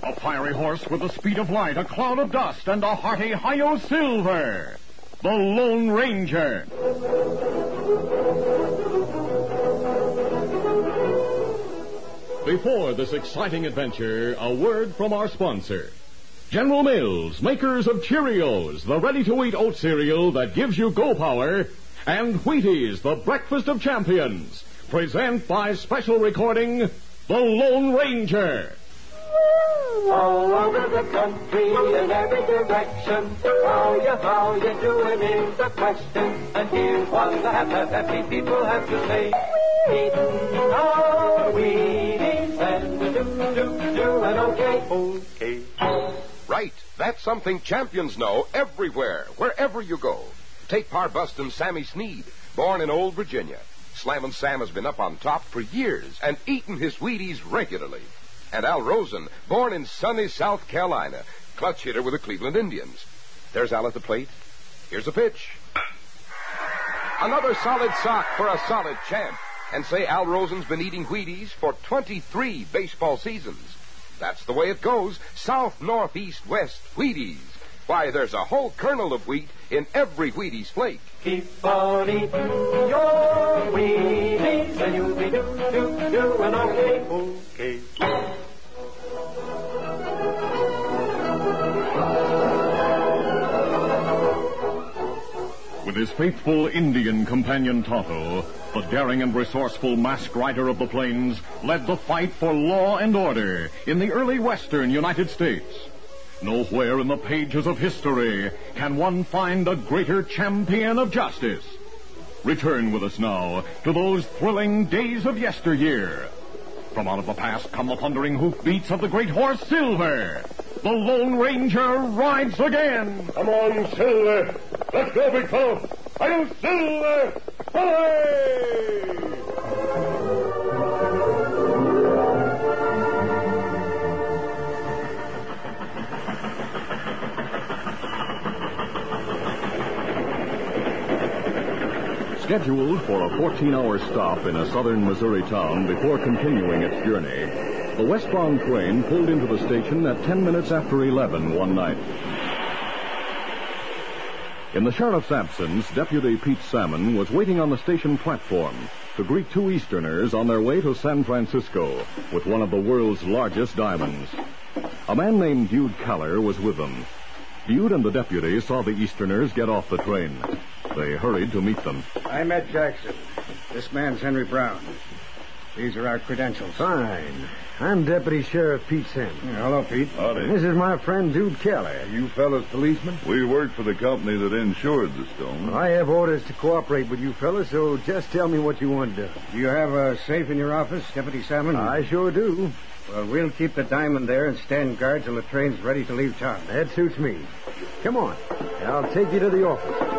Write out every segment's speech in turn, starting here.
A fiery horse with the speed of light, a cloud of dust, and a hearty Hi-Yo Silver. The Lone Ranger. Before this exciting adventure, a word from our sponsor. General Mills, makers of Cheerios, the ready-to-eat oat cereal that gives you go power, and Wheaties, the breakfast of champions, present by special recording, The Lone Ranger. All over the country, in every direction, how you doing is the question. And here's what the happy people have to say. Eating our Wheaties and doing okay. Right, that's something champions know everywhere, wherever you go. Take Parbustin' Sammy Sneed, born in Old Virginia. Slammin' Sam has been up on top for years and eaten his Wheaties regularly. And Al Rosen, born in sunny South Carolina, clutch hitter with the Cleveland Indians. There's Al at the plate. Here's a pitch. Another solid sock for a solid champ. And say Al Rosen's been eating Wheaties for 23 baseball seasons. That's the way it goes. South, north, east, west, Wheaties. Why, there's a whole kernel of wheat in every Wheaties flake. Keep on eating your Wheaties and you'll be doing okay. With his faithful Indian companion Tonto, the daring and resourceful masked rider of the plains led the fight for law and order in the early western United States. Nowhere in the pages of history can one find a greater champion of justice. Return with us now to those thrilling days of yesteryear. From out of the past come the thundering hoofbeats of the great horse Silver. The Lone Ranger rides again. Come on, Silver. Let's go, big fellow. Hi-Yo Silver! Hooray! Scheduled for a 14-hour stop in a southern Missouri town before continuing its journey, the westbound train pulled into the station at 10 minutes after 11 one night. In the sheriff's absence, Deputy Pete Salmon was waiting on the station platform to greet two Easterners on their way to San Francisco with one of the world's largest diamonds. A man named Dude Keller was with them. Dude and the deputy saw the Easterners get off the train. They hurried to meet them. I'm Ed Jackson. This man's Henry Brown. These are our credentials. Fine. I'm Deputy Sheriff Pete Salmon. Hello, Pete. Howdy. This is my friend Dude Keller. You fellas policemen? We work for the company that insured the stone. I have orders to cooperate with you fellas, so just tell me what you want done. Do you have a safe in your office, Deputy Salmon? I sure do. Well, we'll keep the diamond there and stand guard till the train's ready to leave town. That suits me. Come on. I'll take you to the office.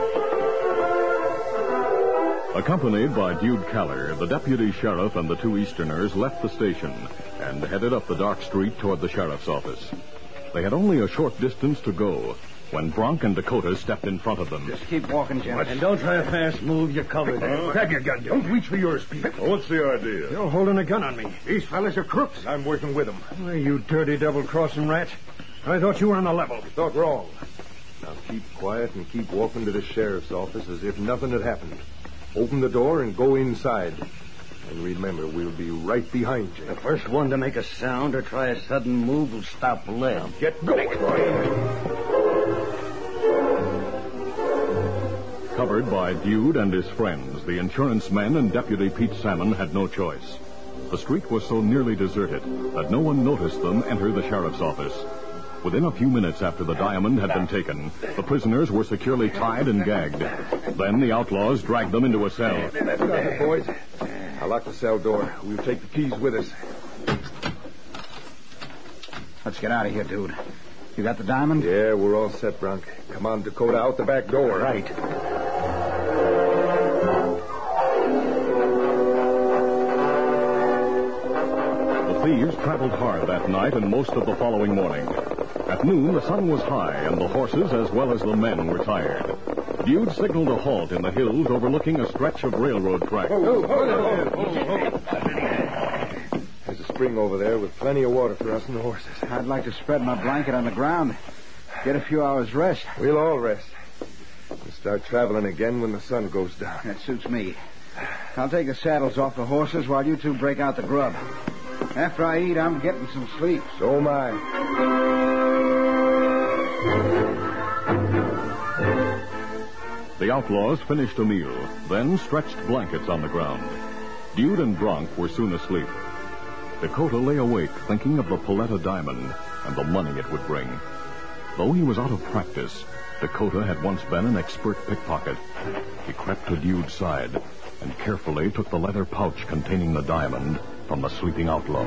Accompanied by Dude Keller, the deputy sheriff and the two Easterners left the station and headed up the dark street toward the sheriff's office. They had only a short distance to go when Bronk and Dakota stepped in front of them. Just keep walking, gentlemen. And don't try a fast move. You're covered. Grab your gun. Don't reach for yours, Pete. What's the idea? You're holding a gun on me. These fellas are crooks. I'm working with them. Why, you dirty double-crossing rat. I thought you were on the level. Thought wrong. Now keep quiet and keep walking to the sheriff's office as if nothing had happened. Open the door and go inside. And remember, we'll be right behind you. The first one to make a sound or try a sudden move will stop lead. Now get going. Covered by Dude and his friends, the insurance men and Deputy Pete Salmon had no choice. The street was so nearly deserted that no one noticed them enter the sheriff's office. Within a few minutes after the diamond had been taken, the prisoners were securely tied and gagged. Then the outlaws dragged them into a cell. That's got it, boys. I'll lock the cell door. We'll take the keys with us. Let's get out of here, dude. You got the diamond? Yeah, we're all set, Bronk. Come on, Dakota, out the back door. Right. The thieves traveled hard that night and most of the following morning. At noon, the sun was high, and the horses as well as the men were tired. Dude signaled a halt in the hills overlooking a stretch of railroad track. There's a spring over there with plenty of water for us and the horses. I'd like to spread my blanket on the ground. Get a few hours rest. We'll all rest. We'll start traveling again when the sun goes down. That suits me. I'll take the saddles off the horses while you two break out the grub. After I eat, I'm getting some sleep. So am I. The outlaws finished a meal, then stretched blankets on the ground. Dude and Bronk were soon asleep. Dakota lay awake thinking of the Paletta diamond and the money it would bring. Though he was out of practice, Dakota had once been an expert pickpocket. He crept to Dude's side and carefully took the leather pouch containing the diamond from the sleeping outlaw.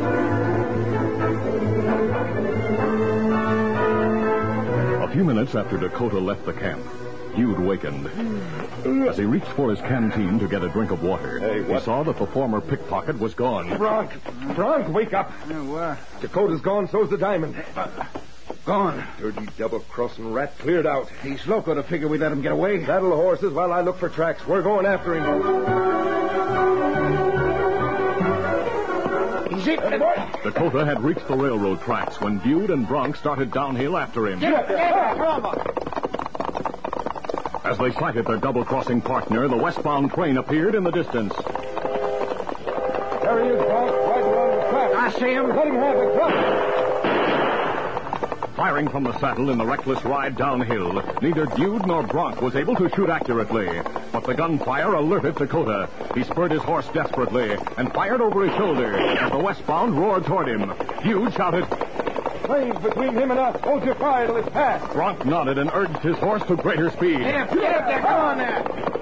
A few minutes after Dakota left the camp, Dude wakened. As he reached for his canteen to get a drink of water, he saw that the former pickpocket was gone. Bronk, wake up. What? Dakota's gone, so's the diamond. Gone. Dirty double-crossing rat cleared out. He's loco to figure we let him get away. Saddle the horses while I look for tracks. We're going after him. He's it. Dakota had reached the railroad tracks when Dude and Bronk started downhill after him. As they sighted their double-crossing partner, the westbound train appeared in the distance. There he is, Bronk, right around the track. I see him. Let him have the truck. Firing from the saddle in the reckless ride downhill, neither Dude nor Bronk was able to shoot accurately. But the gunfire alerted Dakota. He spurred his horse desperately and fired over his shoulder as the westbound roared toward him. Dude shouted, Train's between him and us. Hold your fire till it's past. Bronk nodded and urged his horse to greater speed. Get up there. Come on now.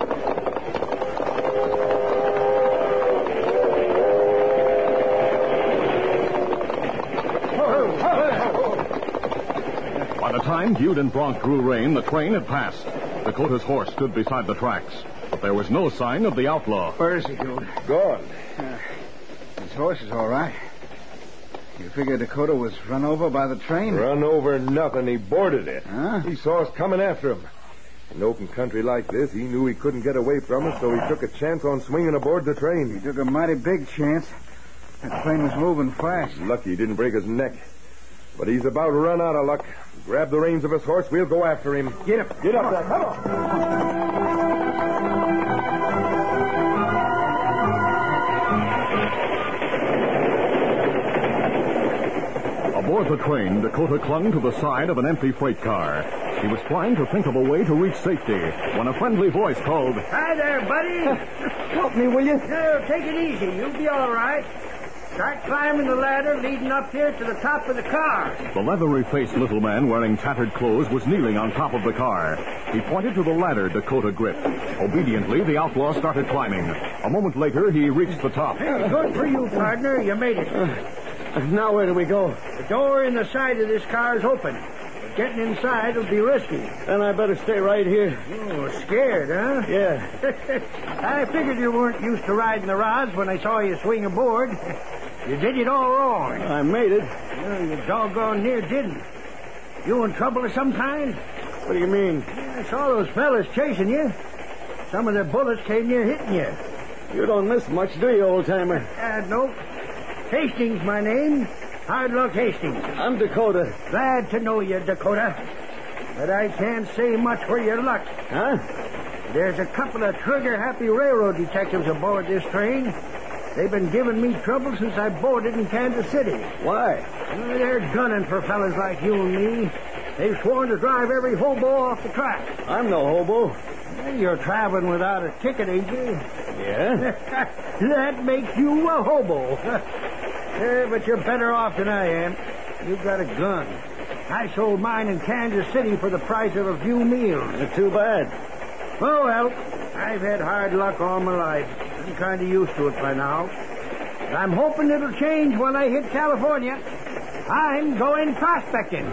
By the time Dude and Bronk drew rein, the train had passed. Dakota's horse stood beside the tracks, but there was no sign of the outlaw. Where is he, Dude? Gone. His horse is all right. You figure Dakota was run over by the train? Run over nothing. He boarded it. Huh? He saw us coming after him. In open country like this, he knew he couldn't get away from us, so he took a chance on swinging aboard the train. He took a mighty big chance. That plane was moving fast. Lucky he didn't break his neck. But he's about run out of luck. Grab the reins of his horse. We'll go after him. Get up. Get up there. Come on. Aboard the train, Dakota clung to the side of an empty freight car. He was trying to think of a way to reach safety when a friendly voice called, Hi there, buddy. Help me, will you? No, take it easy. You'll be all right. Start climbing the ladder leading up here to the top of the car. The leathery-faced little man wearing tattered clothes was kneeling on top of the car. He pointed to the ladder Dakota gripped. Obediently, the outlaw started climbing. A moment later, he reached the top. Hey, good for you, partner. You made it. Now where do we go? The door in the side of this car is open. But getting inside will be risky. Then I better stay right here. Oh, scared, huh? Yeah. I figured you weren't used to riding the rods when I saw you swing aboard. You did it all wrong. I made it. Well, you doggone near didn't. You in trouble of some kind? What do you mean? I saw those fellas chasing you. Some of their bullets came near hitting you. You don't miss much, do you, old-timer? No. Hastings, my name. Hard Luck Hastings. I'm Dakota. Glad to know you, Dakota. But I can't say much for your luck. Huh? There's a couple of trigger-happy railroad detectives aboard this train. They've been giving me trouble since I boarded in Kansas City. Why? Well, they're gunning for fellas like you and me. They've sworn to drive every hobo off the track. I'm no hobo. Well, you're traveling without a ticket, ain't you? Yeah? That makes you a hobo. But you're better off than I am. You've got a gun. I sold mine in Kansas City for the price of a few meals. Too bad. Oh, well, I've had hard luck all my life. I'm kind of used to it by now. I'm hoping it'll change when I hit California. I'm going prospecting.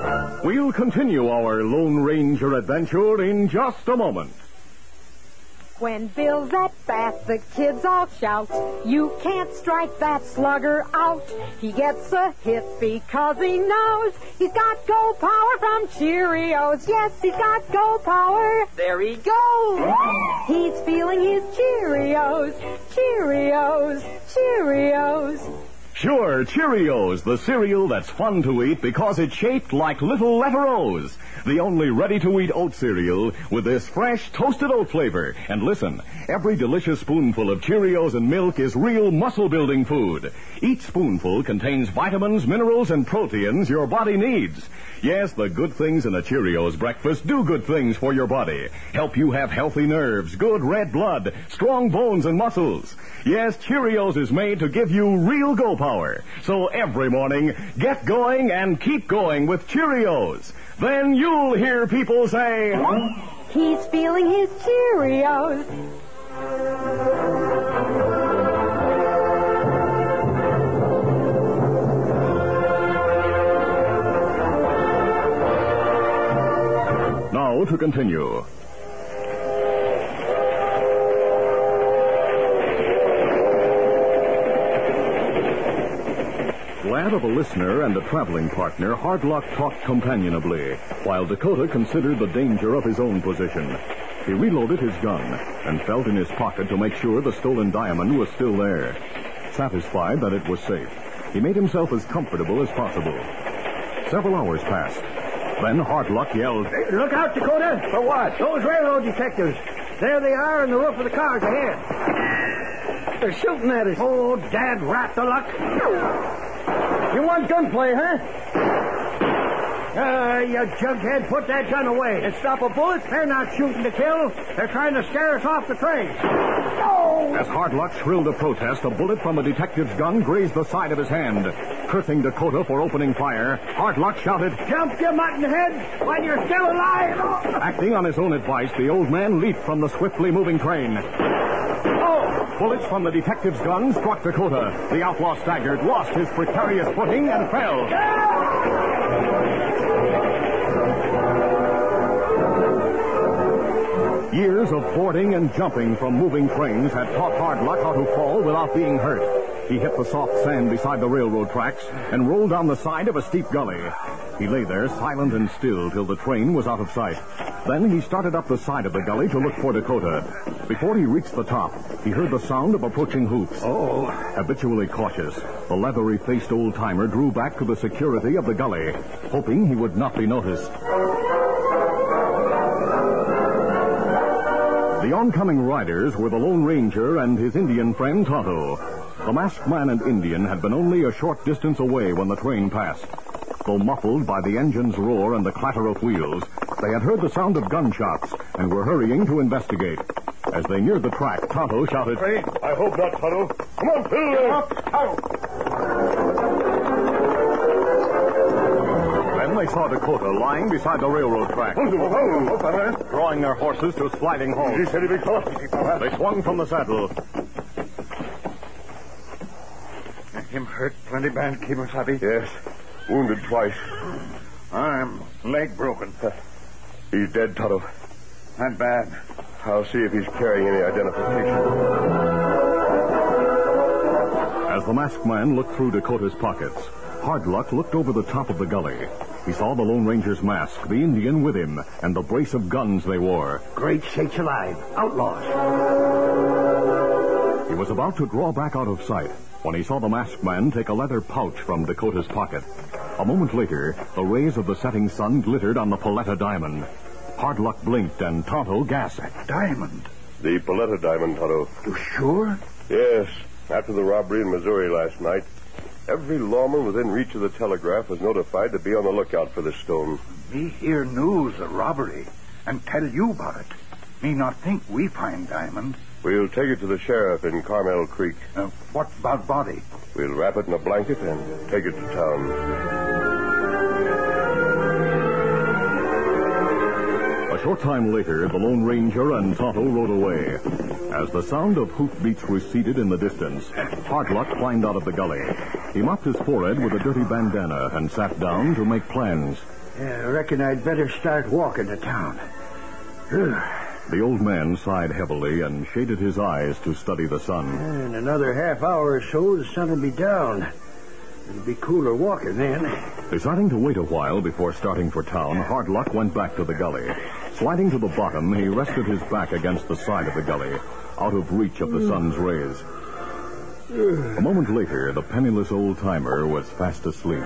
We'll continue our Lone Ranger adventure in just a moment. When Bill's at bat, the kids all shout, you can't strike that slugger out. He gets a hit because he knows he's got go power from Cheerios. Yes, he's got go power. There he goes. He's feeling his Cheerios. Cheerios. Cheerios. Sure, Cheerios, the cereal that's fun to eat because it's shaped like little letter O's. The only ready-to-eat oat cereal with this fresh toasted oat flavor. And listen, every delicious spoonful of Cheerios and milk is real muscle-building food. Each spoonful contains vitamins, minerals, and proteins your body needs. Yes, the good things in a Cheerios breakfast do good things for your body. Help you have healthy nerves, good red blood, strong bones and muscles. Yes, Cheerios is made to give you real go power. So every morning, get going and keep going with Cheerios. Then you'll hear people say, he's feeling his Cheerios. Now to continue. Glad of a listener and a traveling partner, Hardlock talked companionably, while Dakota considered the danger of his own position. He reloaded his gun and felt in his pocket to make sure the stolen diamond was still there. Satisfied that it was safe, he made himself as comfortable as possible. Several hours passed. Then Hardlock yelled, Hey, look out, Dakota! For what? Those railroad detectives. There they are on the roof of the cars ahead. They're shooting at us. Oh, dad rat the luck. You want gunplay, huh? You jughead, put that gun away. And stop a bullet? They're not shooting to kill. They're trying to scare us off the train. Oh! As Hardlock shrilled a protest, a bullet from a detective's gun grazed the side of his hand. Cursing Dakota for opening fire, Hardlock shouted, Jump, you muttonhead, while you're still alive! Acting on his own advice, the old man leaped from the swiftly moving train. Bullets from the detective's gun struck Dakota. The outlaw staggered, lost his precarious footing, and fell. Years of boarding and jumping from moving trains had taught Hardlock how to fall without being hurt. He hit the soft sand beside the railroad tracks and rolled down the side of a steep gully. He lay there silent and still till the train was out of sight. Then he started up the side of the gully to look for Dakota. Before he reached the top, he heard the sound of approaching hoofs. Oh. Habitually cautious, the leathery-faced old-timer drew back to the security of the gully, hoping he would not be noticed. The oncoming riders were the Lone Ranger and his Indian friend Tonto. The masked man and Indian had been only a short distance away when the train passed. Though muffled by the engine's roar and the clatter of wheels, they had heard the sound of gunshots and were hurrying to investigate. As they neared the track, Tonto shouted, Hey, I hope not, Tonto. Come on, Phil. Then they saw Dakota lying beside the railroad track, drawing their horses to sliding halts. They swung from the saddle. Him hurt plenty bad, Kemosabe? Yes, wounded twice. I'm leg broken. He's dead, Tonto. Not bad. I'll see if he's carrying any identification. As the masked man looked through Dakota's pockets, Hardlock looked over the top of the gully. He saw the Lone Ranger's mask, the Indian with him, and the brace of guns they wore. Great sakes alive. Outlaws. He was about to draw back out of sight when he saw the masked man take a leather pouch from Dakota's pocket. A moment later, the rays of the setting sun glittered on the Paletta diamond. Hardlock blinked and Tonto gasped. Diamond? The Paletta diamond, Tonto. You sure? Yes. After the robbery in Missouri last night, every lawman within reach of the telegraph was notified to be on the lookout for this stone. Me hear news of robbery and tell you about it. Me not think we find diamond. We'll take it to the sheriff in Carmel Creek. What about body? We'll wrap it in a blanket and take it to town. A short time later, the Lone Ranger and Tonto rode away. As the sound of hoofbeats receded in the distance, Hardlock climbed out of the gully. He mopped his forehead with a dirty bandana and sat down to make plans. I reckon I'd better start walking to town. The old man sighed heavily and shaded his eyes to study the sun. In another half hour or so, the sun will be down. It'll be cooler walking then. Deciding to wait a while before starting for town, Hard Luck went back to the gully. Sliding to the bottom, he rested his back against the side of the gully, out of reach of the sun's rays. A moment later, the penniless old-timer was fast asleep.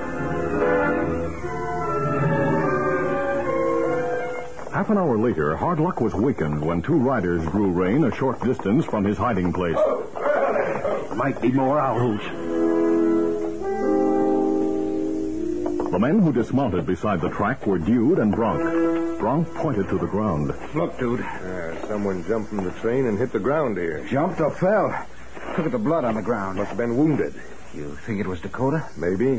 Half an hour later, Hard Luck was wakened when two riders drew rein a short distance from his hiding place. Might be more owls. The men who dismounted beside the track were Dude and Bronk. Bronk pointed to the ground. Look, dude. Someone jumped from the train and hit the ground here. Jumped or fell? Look at the blood on the ground. Must have been wounded. You think it was Dakota? Maybe.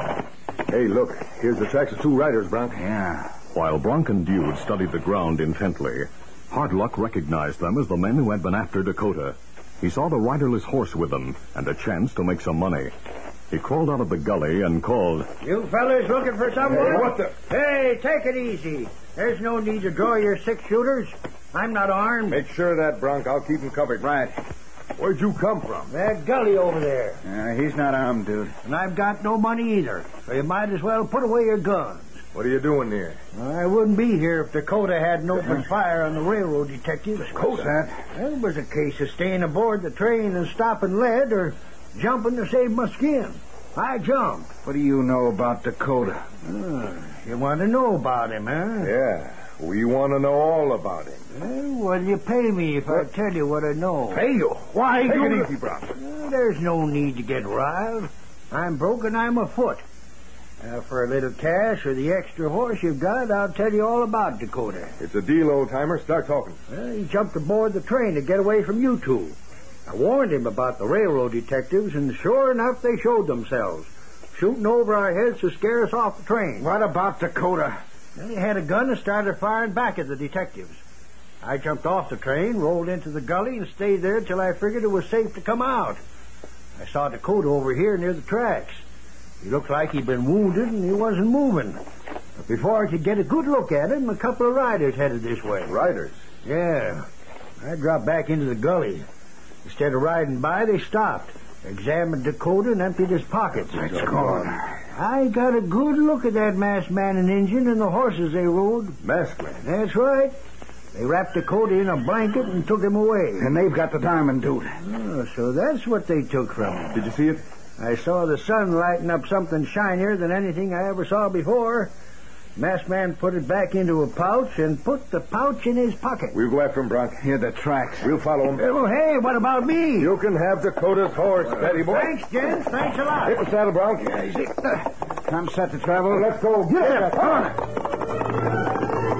Hey, look. Here's the tracks of two riders, Bronk. Yeah. While Bronk and Dude studied the ground intently, Hard Luck recognized them as the men who had been after Dakota. He saw the riderless horse with them and a chance to make some money. He crawled out of the gully and called, You fellas looking for someone? Hey, what the... Hey, take it easy. There's no need to draw your 6-shooters. I'm not armed. Make sure of that, Bronk. I'll keep him covered. Right. Where'd you come from? That gully over there. He's not armed, dude. And I've got no money either. So you might as well put away your guns. What are you doing here? I wouldn't be here if Dakota hadn't opened fire on the railroad detectives. What's that? Well, it was a case of staying aboard the train and stopping lead or jumping to save my skin. I jumped. What do you know about Dakota? You want to know about him, huh? Yeah, we want to know all about him. Well, what'll you pay me if I tell you what I know? Pay you? Why, Take you... it easy, Bronk. There's no need to get riled. I'm broke and I'm afoot. For a little cash or the extra horse you've got, I'll tell you all about Dakota. It's a deal, old-timer. Start talking. Well, he jumped aboard the train to get away from you two. I warned him about the railroad detectives, and sure enough, they showed themselves, shooting over our heads to scare us off the train. What about Dakota? Then he had a gun and started firing back at the detectives. I jumped off the train, rolled into the gully, and stayed there till I figured it was safe to come out. I saw Dakota over here near the tracks. He looked like he'd been wounded, and he wasn't moving. But before I could get a good look at him, a couple of riders headed this way. Riders? Yeah. I dropped back into the gully. Instead of riding by, they stopped, examined Dakota, and emptied his pockets. Let's go on. I got a good look at that masked man and Injun and the horses they rode. Masked man? That's right. They wrapped Dakota in a blanket and took him away. And they've got the diamond, dude. Oh, so that's what they took from him. Did you see it? I saw the sun lighting up something shinier than anything I ever saw before. Masked man put it back into a pouch and put the pouch in his pocket. We'll go after him, Bronk. Here, the tracks. We'll follow him. Oh, hey, what about me? You can have Dakota's horse, Petty boy. Thanks, gents. Thanks a lot. Hit the saddle, Bronk. Yeah, easy. I'm set to travel. Let's go. Get on.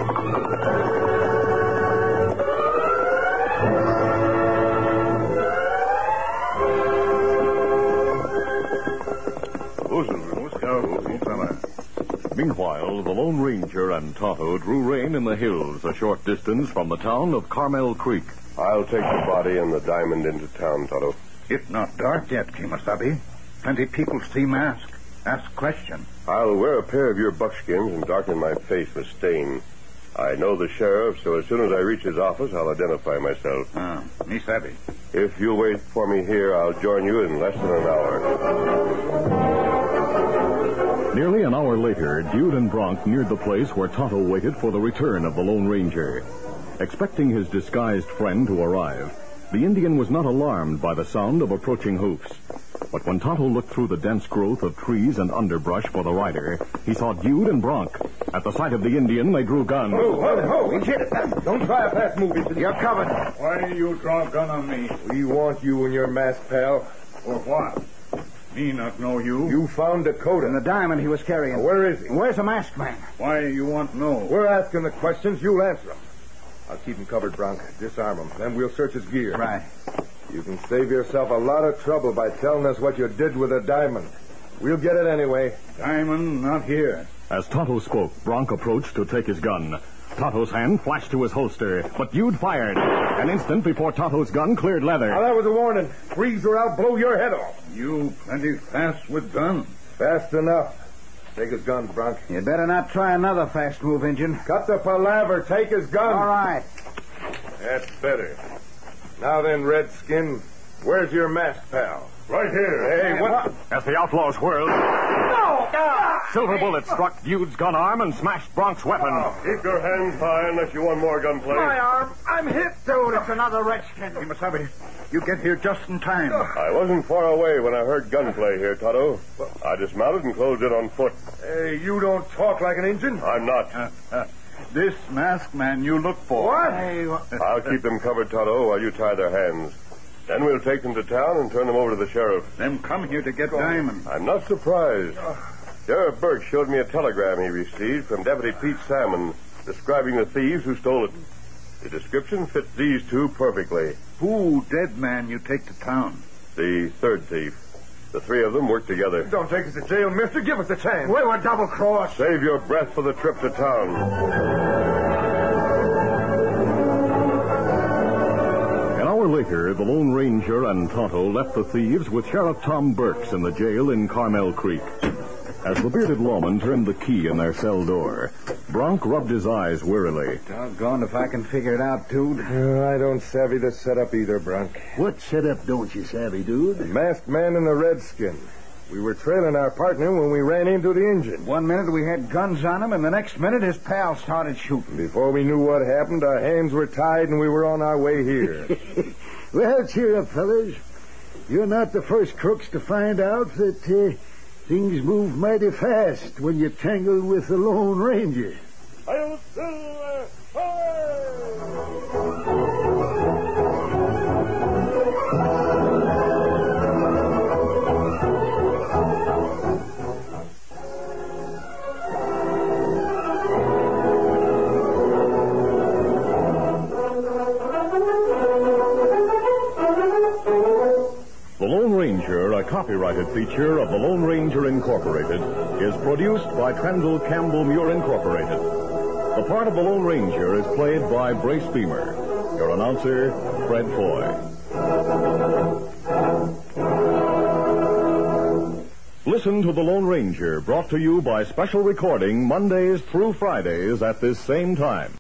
Meanwhile, the Lone Ranger and Tonto drew rein in the hills a short distance from the town of Carmel Creek. I'll take the body and the diamond into town, Tonto. It's not dark yet, Kimasabi. Plenty people see mask. Ask question. I'll wear a pair of your buckskins and darken my face with stain. I know the sheriff, so as soon as I reach his office, I'll identify myself. Me savvy. If you'll wait for me here, I'll join you in less than an hour. Nearly an hour later, Dude and Bronk neared the place where Tonto waited for the return of the Lone Ranger. Expecting his disguised friend to arrive, the Indian was not alarmed by the sound of approaching hoofs. But when Tonto looked through the dense growth of trees and underbrush for the rider, he saw Dude and Bronk. At the sight of the Indian, they drew guns. Ho! He's hit. Don't try a fast move. You're covered. Why you draw a gun on me? We want you and your masked pal. For what? Me not know you. You found Dakota. And the diamond he was carrying. Where is he? Where's the masked man? Why you want to know? We're asking the questions. You'll answer them. I'll keep him covered, Bronk. Disarm him. Then we'll search his gear. Right. You can save yourself a lot of trouble by telling us what you did with the diamond. We'll get it anyway. Diamond not here. As Tonto spoke, Bronk approached to take his gun. Tonto's hand flashed to his holster, but Dude fired. An instant before Tonto's gun cleared leather. Now, that was a warning. Freeze or I'll blow your head off. You plenty fast with gun. Fast enough. Take his guns, Bronk. You better not try another fast move, Injun. Cut the palaver. Take his gun. All right. That's better. Now then, Redskin, where's your masked pal? Right here. Hey, what? As the outlaws whirled, silver bullet struck Bude's gun arm and smashed Bronk's weapon. Keep your hands high unless you want more gunplay. My arm. I'm hit, dude. It's another redskin. Kimasabi, you get here just in time. I wasn't far away when I heard gunplay here, Tonto. I dismounted and closed in on foot. Hey, you don't talk like an Injun. I'm not. This masked man you look for. What? I'll keep them covered, Tonto, while you tie their hands. Then we'll take them to town and turn them over to the sheriff. Them come here to get diamonds. I'm not surprised. Sheriff Burke showed me a telegram he received from Deputy Pete Salmon describing the thieves who stole it. The description fits these two perfectly. Who dead man you take to town? The third thief. The three of them work together. Don't take us to jail, mister. Give us a chance. We were double-crossed. Save your breath for the trip to town. An hour later, the Lone Ranger and Tonto left the thieves with Sheriff Tom Burks in the jail in Carmel Creek. As the bearded lawman turned the key in their cell door, Bronk rubbed his eyes wearily. Doggone if I can figure it out, dude. I don't savvy the setup either, Bronk. What setup don't you savvy, dude? The masked man and the redskin. We were trailing our partner when we ran into the engine. 1 minute we had guns on him, and the next minute his pal started shooting. Before we knew what happened, our hands were tied and we were on our way here. Well, cheer up, fellas. You're not the first crooks to find out that things move mighty fast when you tangle with the Lone Ranger. The Lone Ranger, a copyrighted feature of the Lone Ranger Incorporated, is produced by Trendle Campbell Muir Incorporated. The part of the Lone Ranger is played by Brace Beamer. Your announcer, Fred Foy. Listen to the Lone Ranger, brought to you by special recording Mondays through Fridays at this same time.